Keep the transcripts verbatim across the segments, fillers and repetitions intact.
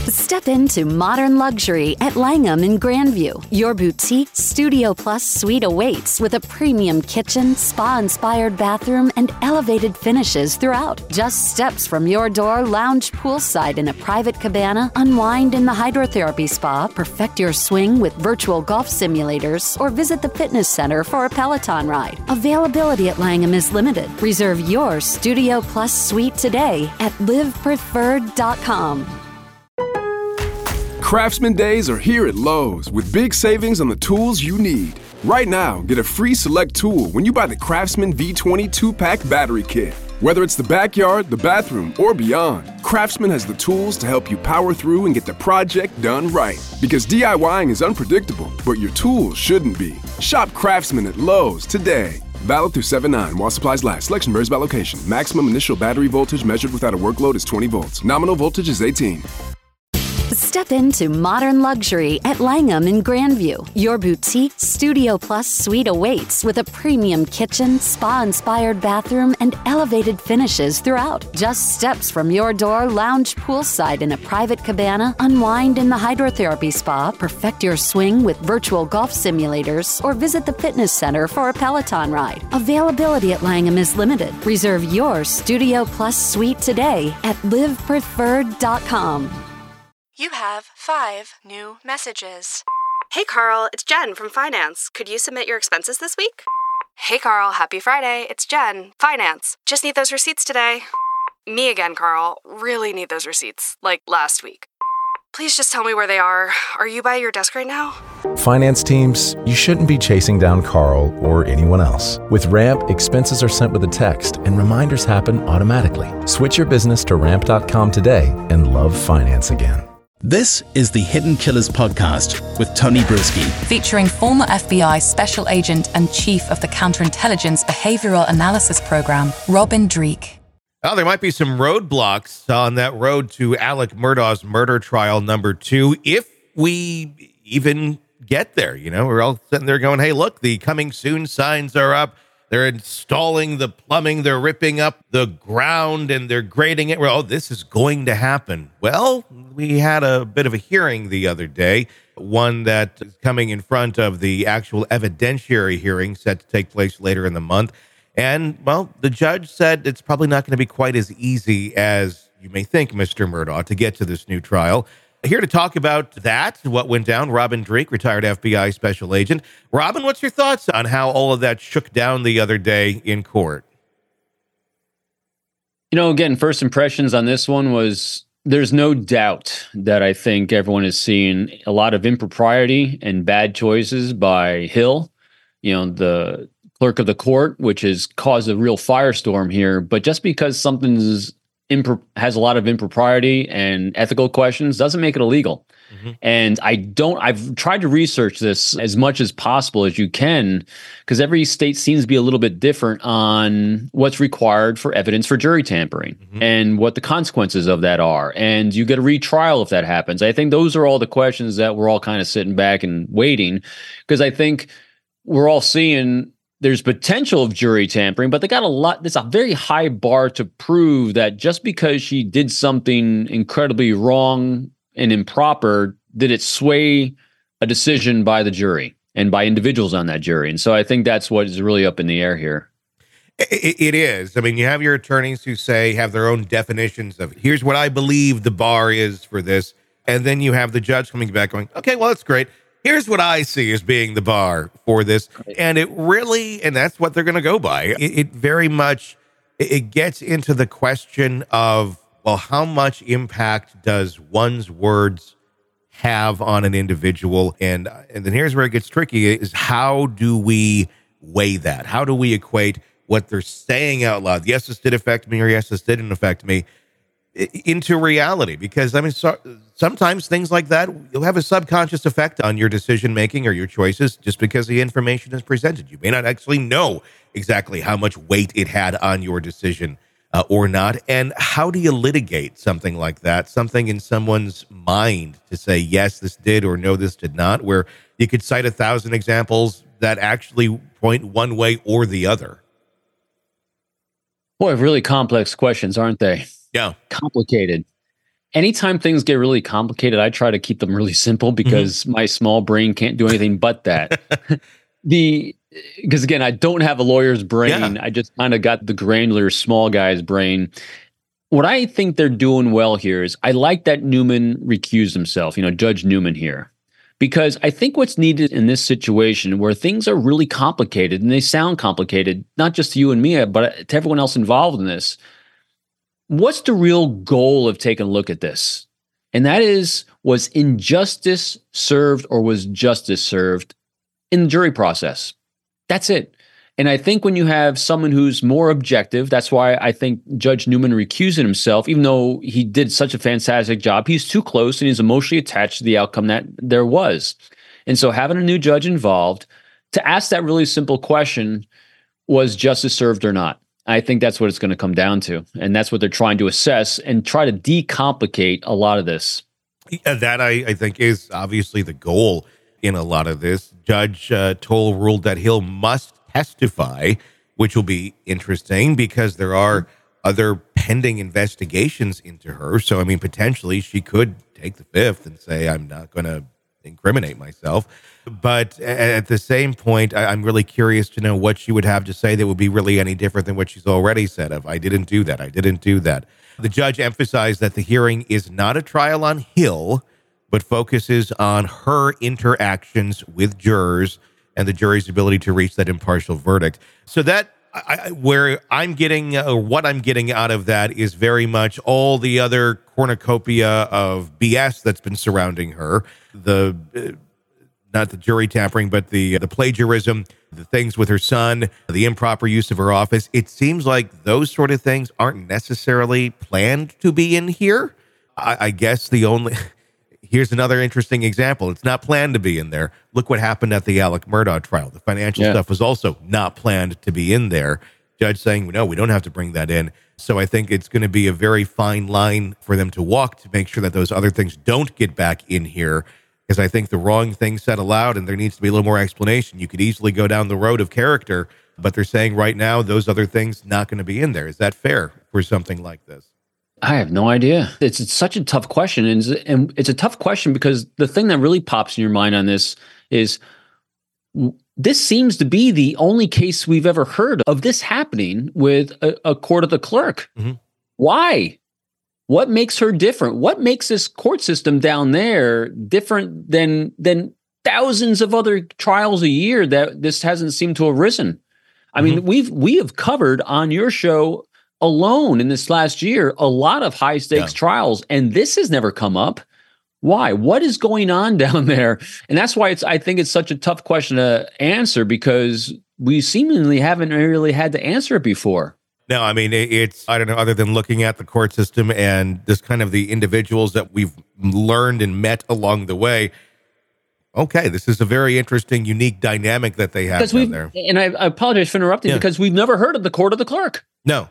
Step into modern luxury at Langham in Grandview. Your boutique Studio Plus suite awaits with a premium kitchen, spa-inspired bathroom, and elevated finishes throughout. Just steps from your door, lounge poolside in a private cabana, unwind in the hydrotherapy spa, perfect your swing with virtual golf simulators, or visit the fitness center for a Peloton ride. Availability at Langham is limited. Reserve your Studio Plus suite today at live preferred dot com. Craftsman Days are here at Lowe's with big savings on the tools you need. Right now, get a free select tool when you buy the Craftsman V twenty two-pack battery kit. Whether it's the backyard, the bathroom, or beyond, Craftsman has the tools to help you power through and get the project done right. Because DIYing is unpredictable, but your tools shouldn't be. Shop Craftsman at Lowe's today. Valid through seven nine while supplies last. Selection varies by location. Maximum initial battery voltage measured without a workload is twenty volts. Nominal voltage is eighteen. Step into modern luxury at Langham in Grandview. Your boutique Studio Plus suite awaits with a premium kitchen, spa-inspired bathroom, and elevated finishes throughout. Just steps from your door, lounge poolside in a private cabana, unwind in the hydrotherapy spa, perfect your swing with virtual golf simulators, or visit the fitness center for a Peloton ride. Availability at Langham is limited. Reserve your Studio Plus suite today at live preferred dot com. You have five new messages. Hey, Carl, it's Jen from Finance. Could you submit your expenses this week? Hey, Carl, happy Friday. It's Jen, Finance. Just need those receipts today. Me again, Carl. Really need those receipts, like last week. Please just tell me where they are. Are you by your desk right now? Finance teams, you shouldn't be chasing down Carl or anyone else. With Ramp, expenses are sent with a text and reminders happen automatically. Switch your business to ramp dot com today and love finance again. This is the Hidden Killers podcast with Tony Brueski. Featuring former F B I Special Agent and Chief of the Counterintelligence Behavioral Analysis Program, Robin Dreeke. Well, there might be some roadblocks on that road to Alec Murdaugh's murder trial number two, if we even get there. You know, we're all sitting there going, hey, look, the coming soon signs are up. They're installing the plumbing. They're ripping up the ground and they're grading it. Well, oh, this is going to happen. Well, we had a bit of a hearing the other day, one that is coming in front of the actual evidentiary hearing set to take place later in the month. And, well, the judge said it's probably not going to be quite as easy as you may think, Mister Murdaugh, to get to this new trial. Here to talk about that, what went down, Robin Dreeke, retired F B I special agent. Robin, what's your thoughts on how all of that shook down the other day in court? You know, again, first impressions on this one was there's no doubt that I think everyone is seeing a lot of impropriety and bad choices by Hill, you know, the clerk of the court, which has caused a real firestorm here. But just because something's Impro- has a lot of impropriety and ethical questions doesn't make it illegal. Mm-hmm. And I don't, I've tried to research this as much as possible as you can, because every state seems to be a little bit different on what's required for evidence for jury tampering mm-hmm. and what the consequences of that are. And you get a retrial if that happens. I think those are all the questions that we're all kind of sitting back and waiting, because I think we're all seeing there's potential of jury tampering, but they got a lot. There's a very high bar to prove that just because she did something incredibly wrong and improper, did it sway a decision by the jury and by individuals on that jury. And so I think that's what is really up in the air here. It, it is. I mean, you have your attorneys who say, have their own definitions of here's what I believe the bar is for this. And then you have the judge coming back going, okay, well, that's great. Here's what I see as being the bar for this. And it really, and that's what they're going to go by. It, it very much, it gets into the question of, well, how much impact does one's words have on an individual? And, and then here's where it gets tricky is how do we weigh that? How do we equate what they're saying out loud? Yes, this did affect me, or yes, this didn't affect me, into reality. Because I mean, so, sometimes things like that, you'll have a subconscious effect on your decision-making or your choices just because the information is presented. You may not actually know exactly how much weight it had on your decision uh, or not. And how do you litigate something like that? Something in someone's mind to say, yes, this did, or no, this did not, where you could cite a thousand examples that actually point one way or the other. Boy, really complex questions, aren't they? Yeah. Complicated. anytime things get really complicated, I try to keep them really simple because mm-hmm. my small brain can't do anything but that. the Because again, I don't have a lawyer's brain. Yeah. I just kind of got the granular small guy's brain. What I think they're doing well here is I like that Newman recused himself, you know, Judge Newman here. Because I think what's needed in this situation where things are really complicated and they sound complicated, not just to you and me, but to everyone else involved in this, what's the real goal of taking a look at this? And that is, was injustice served or was justice served in the jury process? That's it. And I think when you have someone who's more objective, that's why I think Judge Newman recused himself, even though he did such a fantastic job. He's too close and he's emotionally attached to the outcome that there was. And so having a new judge involved to ask that really simple question, was justice served or not? I think that's what it's going to come down to. And that's what they're trying to assess and try to decomplicate a lot of this. Yeah, that I, I think is obviously the goal in a lot of this. Judge uh, Toll ruled that Hill must testify, which will be interesting because there are other pending investigations into her. So, I mean, potentially she could take the fifth and say, I'm not going to incriminate myself. But at the same point, I, I'm really curious to know what she would have to say that would be really any different than what she's already said of, I didn't do that, I didn't do that. The judge emphasized that the hearing is not a trial on Hill, but focuses on her interactions with jurors and the jury's ability to reach that impartial verdict. So that I, where I'm getting, uh, what I'm getting out of that is very much all the other cornucopia of B S that's been surrounding her. The uh, not the jury tampering, but the uh, the plagiarism, the things with her son, the improper use of her office. It seems like those sort of things aren't necessarily planned to be in here. I, I guess the only... Here's another interesting example. It's not planned to be in there. Look what happened at the Alec Murdaugh trial. The financial yeah. stuff was also not planned to be in there. Judge saying, no, we don't have to bring that in. So I think it's going to be a very fine line for them to walk to make sure that those other things don't get back in here. Because I think the wrong thing said aloud, and there needs to be a little more explanation. You could easily go down the road of character, but they're saying right now those other things not going to be in there. Is that fair for something like this? I have no idea. It's, it's such a tough question. And it's, and it's a tough question because the thing that really pops in your mind on this is this seems to be the only case we've ever heard of this happening with a, a court of the clerk. Mm-hmm. Why? What makes her different? What makes this court system down there different than, than thousands of other trials a year that this hasn't seemed to have risen? I mm-hmm. mean, we've, we have covered on your show alone in this last year a lot of high stakes yeah. trials, and this has never come up. Why? What is going on down there? And that's why it's I think it's such a tough question to answer because we seemingly haven't really had to answer it before. No, I mean, it's, I don't know, other than looking at the court system and just kind of the individuals that we've learned and met along the way. Okay, this is a very interesting, unique dynamic that they have down there. And I, I apologize for interrupting yeah. because we've never heard of the court of the clerk. No.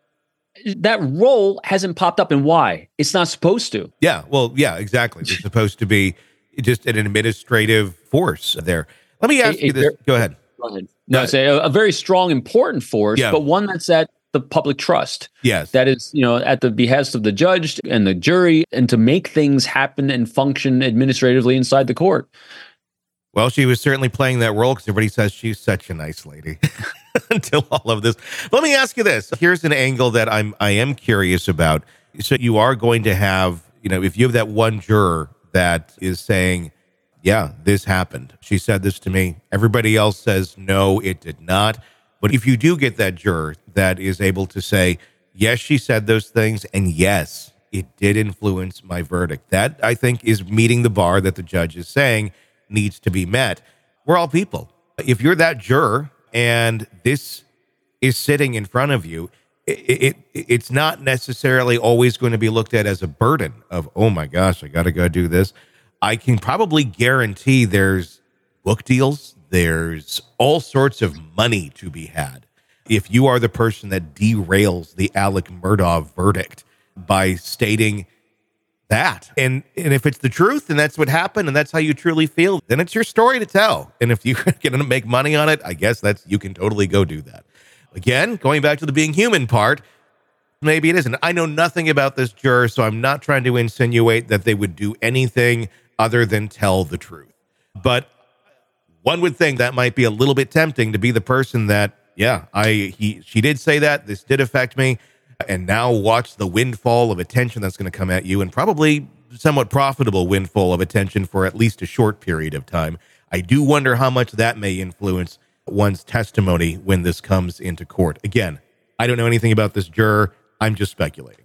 That role hasn't popped up, and why? It's not supposed to. Yeah, well, yeah, exactly. It's supposed to be just an administrative force there. Let me ask a, you this. Go ahead. Go ahead. No, it's a, a very strong, important force, yeah. but one that's at the public trust. Yes. That is, you know, at the behest of the judge and the jury, and to make things happen and function administratively inside the court. Well, she was certainly playing that role because everybody says she's such a nice lady until all of this. Let me ask you this. Here's an angle that I'm, I am curious about. So you are going to have, you know, if you have that one juror that is saying, yeah, this happened. She said this to me. Everybody else says, no, it did not. But if you do get that juror that is able to say, yes, she said those things, and yes, it did influence my verdict. That, I think, is meeting the bar that the judge is saying needs to be met. We're all people. If you're that juror and this is sitting in front of you, it, it it's not necessarily always going to be looked at as a burden of, oh my gosh, I got to go do this. I can probably guarantee there's book deals. There's all sorts of money to be had if you are the person that derails the Alec Murdaugh verdict by stating that. And and if it's the truth and that's what happened and that's how you truly feel, then it's your story to tell. And if you're going to make money on it, I guess that's, you can totally go do that. Again, going back to the being human part, maybe it isn't. I know nothing about this juror, so I'm not trying to insinuate that they would do anything other than tell the truth. But one would think that might be a little bit tempting to be the person that, yeah, I he she did say that, this did affect me, and now watch the windfall of attention that's going to come at you, and probably somewhat profitable windfall of attention for at least a short period of time. I do wonder how much that may influence one's testimony when this comes into court. Again, I don't know anything about this juror. I'm just speculating.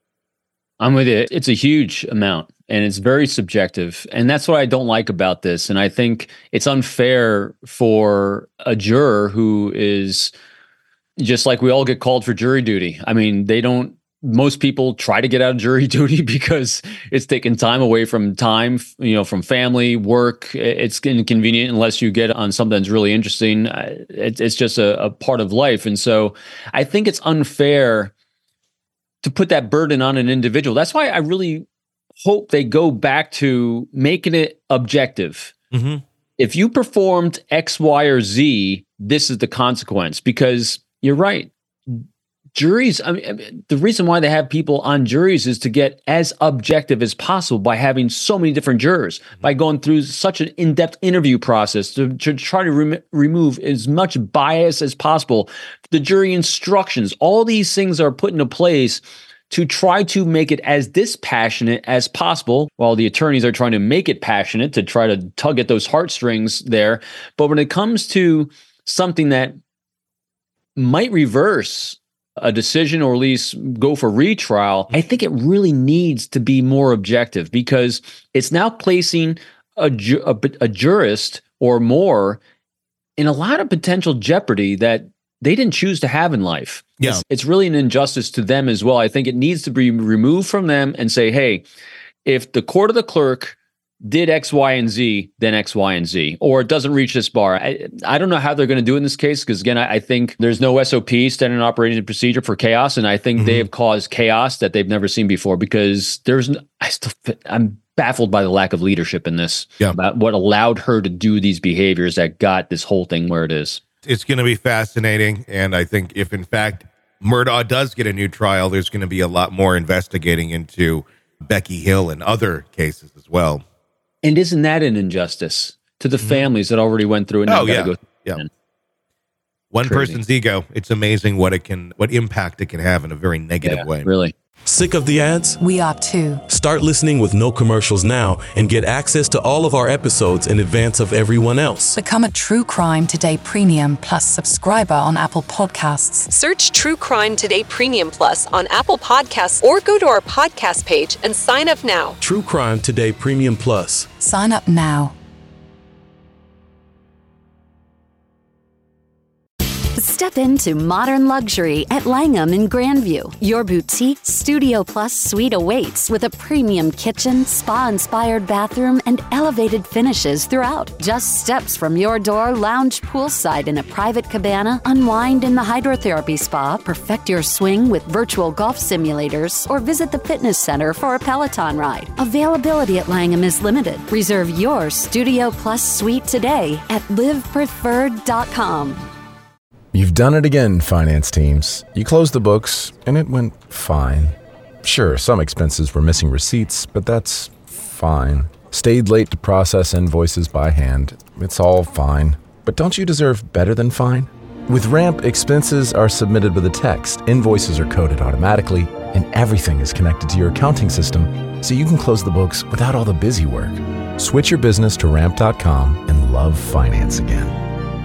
I'm with you. It's a huge amount, and it's very subjective. And that's what I don't like about this. And I think it's unfair for a juror who is just like we all get called for jury duty. I mean, they don't, most people try to get out of jury duty because it's taking time away from time, you know, from family, work. It's inconvenient unless you get on something that's really interesting. It's just a, a part of life. And so I think it's unfair to put that burden on an individual. That's why I really hope they go back to making it objective. Mm-hmm. If you performed X, Y, or Z, this is the consequence, because you're right. Juries, I mean, the reason why they have people on juries is to get as objective as possible by having so many different jurors, mm-hmm. by going through such an in-depth interview process to, to try to rem- remove as much bias as possible. The jury instructions, all these things are put into place to try to make it as dispassionate as possible, while the attorneys are trying to make it passionate to try to tug at those heartstrings there. But when it comes to something that might reverse a decision or at least go for retrial, I think it really needs to be more objective, because it's now placing a, ju- a, a jurist or more in a lot of potential jeopardy that they didn't choose to have in life. Yeah. It's, it's really an injustice to them as well. I think it needs to be removed from them and say, hey, if the court of the clerk did X, Y, and Z, then X, Y, and Z, or it doesn't reach this bar. I, I don't know how they're going to do in this case, because again, I, I think there's no S O P, standard operating procedure, for chaos, and I think mm-hmm. they have caused chaos that they've never seen before, because there's, no, I still, I'm baffled by the lack of leadership in this, yeah. about what allowed her to do these behaviors that got this whole thing where it is. It's going to be fascinating, and I think if in fact Murdaugh does get a new trial, there's going to be a lot more investigating into Becky Hill and other cases as well. And isn't that an injustice to the families that already went through it? Oh, yeah. Go yeah. One Crazy. person's ego. It's amazing what it can, what impact it can have in a very negative yeah, way. Really. Sick of the ads? We are too. Start listening with no commercials now and get access to all of our episodes in advance of everyone else. Become a True Crime Today Premium Plus subscriber on Apple Podcasts. Search True Crime Today Premium Plus on Apple Podcasts or go to our podcast page and sign up now. True Crime Today Premium Plus. Sign up now. Step into modern luxury at Langham in Grandview. Your boutique Studio Plus suite awaits with a premium kitchen, spa-inspired bathroom, and elevated finishes throughout. Just steps from your door, lounge poolside in a private cabana, unwind in the hydrotherapy spa, perfect your swing with virtual golf simulators, or visit the fitness center for a Peloton ride. Availability at Langham is limited. Reserve your Studio Plus suite today at live preferred dot com. You've done it again, finance teams. You closed the books, and it went fine. Sure, some expenses were missing receipts, but that's fine. Stayed late to process invoices by hand. It's all fine. But don't you deserve better than fine? With Ramp, expenses are submitted with a text, invoices are coded automatically, and everything is connected to your accounting system, so you can close the books without all the busy work. Switch your business to ramp dot com and love finance again.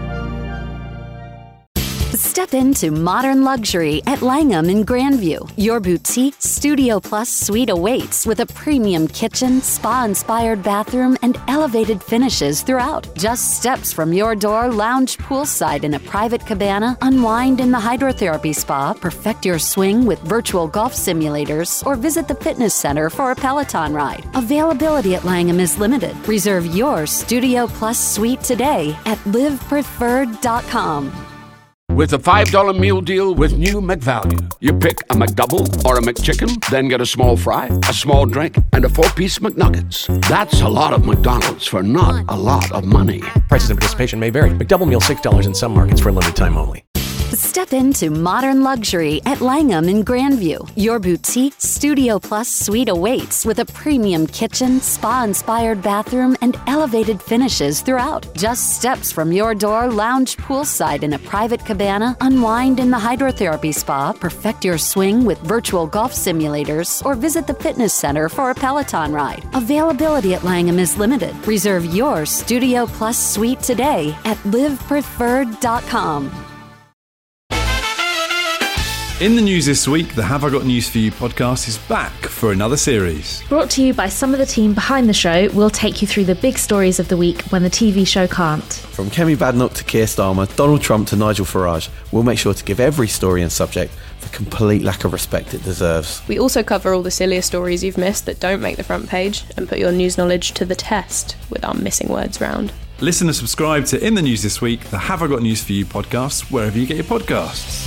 Step into modern luxury at Langham in Grandview. Your boutique Studio Plus suite awaits with a premium kitchen, spa-inspired bathroom, and elevated finishes throughout. Just steps from your door, lounge poolside in a private cabana, unwind in the hydrotherapy spa, perfect your swing with virtual golf simulators, or visit the fitness center for a Peloton ride. Availability at Langham is limited. Reserve your Studio Plus suite today at live preferred dot com. With a five dollar meal deal with new McValue. You pick a McDouble or a McChicken, then get a small fry, a small drink, and a four-piece McNuggets. That's a lot of McDonald's for not a lot of money. Prices and participation may vary. McDouble meal six dollars in some markets for a limited time only. Step into modern luxury at Langham in Grandview. Your boutique Studio Plus suite awaits with a premium kitchen, spa-inspired bathroom, and elevated finishes throughout. Just steps from your door, lounge poolside in a private cabana, unwind in the hydrotherapy spa, perfect your swing with virtual golf simulators, or visit the fitness center for a Peloton ride. Availability at Langham is limited. Reserve your Studio Plus suite today at live preferred dot com. In the news this week, the Have I Got News For You podcast is back for another series. Brought to you by some of the team behind the show, we'll take you through the big stories of the week when the T V show can't. From Kemi Badnoch to Keir Starmer, Donald Trump to Nigel Farage, we'll make sure to give every story and subject the complete lack of respect it deserves. We also cover all the sillier stories you've missed that don't make the front page and put your news knowledge to the test with our missing words round. Listen and subscribe to In the News This Week, the Have I Got News For You podcast, wherever you get your podcasts.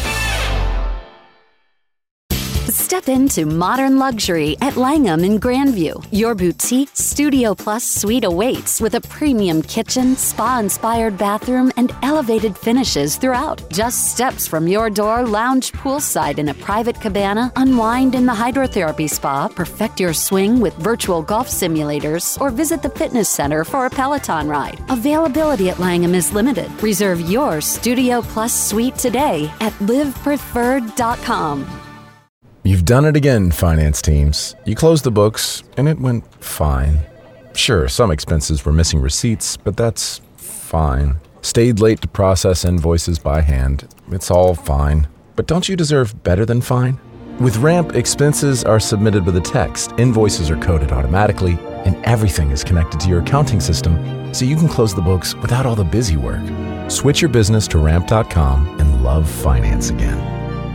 Step into modern luxury at Langham in Grandview. Your boutique Studio Plus suite awaits with a premium kitchen, spa-inspired bathroom, and elevated finishes throughout. Just steps from your door, lounge poolside in a private cabana, unwind in the hydrotherapy spa, perfect your swing with virtual golf simulators, or visit the fitness center for a Peloton ride. Availability at Langham is limited. Reserve your Studio Plus suite today at live preferred dot com. You've done it again, finance teams. You closed the books, and it went fine. Sure, some expenses were missing receipts, but that's fine. Stayed late to process invoices by hand. It's all fine. But don't you deserve better than fine? With Ramp, expenses are submitted with a text, invoices are coded automatically, and everything is connected to your accounting system, so you can close the books without all the busy work. Switch your business to ramp dot com and love finance again.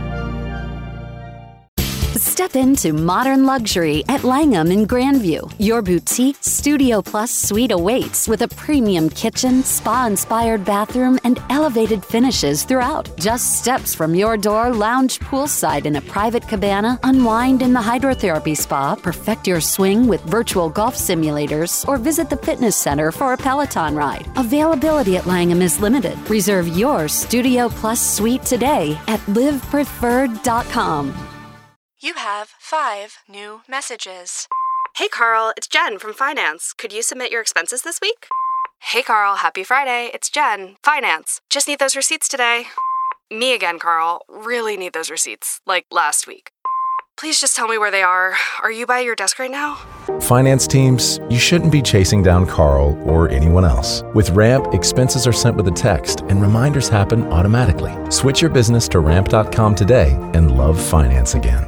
Step into modern luxury at Langham in Grandview. Your boutique Studio Plus suite awaits with a premium kitchen, spa-inspired bathroom, and elevated finishes throughout. Just steps from your door, lounge poolside in a private cabana, unwind in the hydrotherapy spa, perfect your swing with virtual golf simulators, or visit the fitness center for a Peloton ride. Availability at Langham is limited. Reserve your Studio Plus suite today at live preferred dot com. You have five new messages. Hey Carl, it's Jen from Finance. Could you submit your expenses this week? Hey Carl, happy Friday. It's Jen, Finance. Just need those receipts today. Me again, Carl. Really need those receipts, like last week. Please just tell me where they are. Are you by your desk right now? Finance teams, you shouldn't be chasing down Carl or anyone else. With Ramp, expenses are sent with a text, and reminders happen automatically. Switch your business to ramp dot com today and love finance again.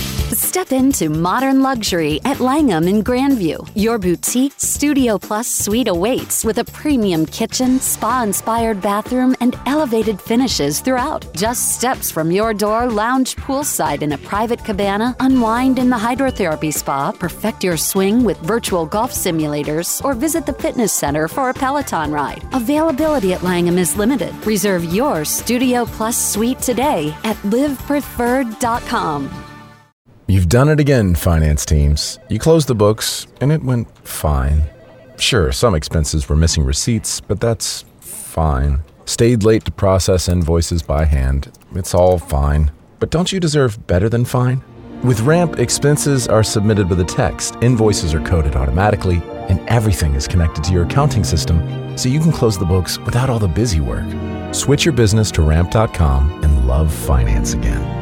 Step into modern luxury at Langham in Grandview. Your boutique Studio Plus suite awaits with a premium kitchen, spa-inspired bathroom, and elevated finishes throughout. Just steps from your door, lounge poolside in a private cabana, unwind in the hydrotherapy spa, perfect your swing with virtual golf simulators, or visit the fitness center for a Peloton ride. Availability at Langham is limited. Reserve your Studio Plus suite today at live preferred dot com. You've done it again, finance teams. You closed the books, and it went fine. Sure, some expenses were missing receipts, but that's fine. Stayed late to process invoices by hand. It's all fine. But don't you deserve better than fine? With Ramp, expenses are submitted with a text, invoices are coded automatically, and everything is connected to your accounting system, so you can close the books without all the busy work. Switch your business to ramp dot com and love finance again.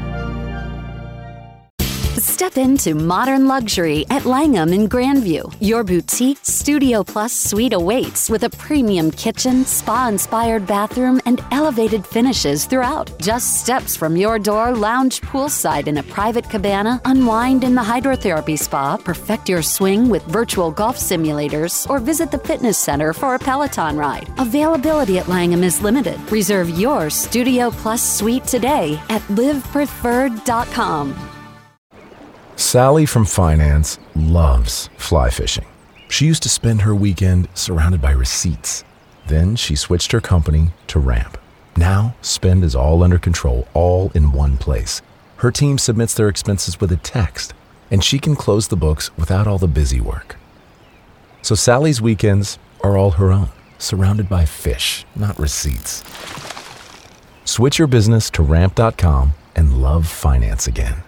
Step into modern luxury at Langham in Grandview. Your boutique Studio Plus suite awaits with a premium kitchen, spa-inspired bathroom, and elevated finishes throughout. Just steps from your door, lounge poolside in a private cabana, unwind in the hydrotherapy spa, perfect your swing with virtual golf simulators, or visit the fitness center for a Peloton ride. Availability at Langham is limited. Reserve your Studio Plus suite today at live preferred dot com. Sally from Finance loves fly fishing. She used to spend her weekend surrounded by receipts. Then she switched her company to Ramp. Now, spend is all under control, all in one place. Her team submits their expenses with a text, and she can close the books without all the busy work. So Sally's weekends are all her own, surrounded by fish, not receipts. Switch your business to ramp dot com and love finance again.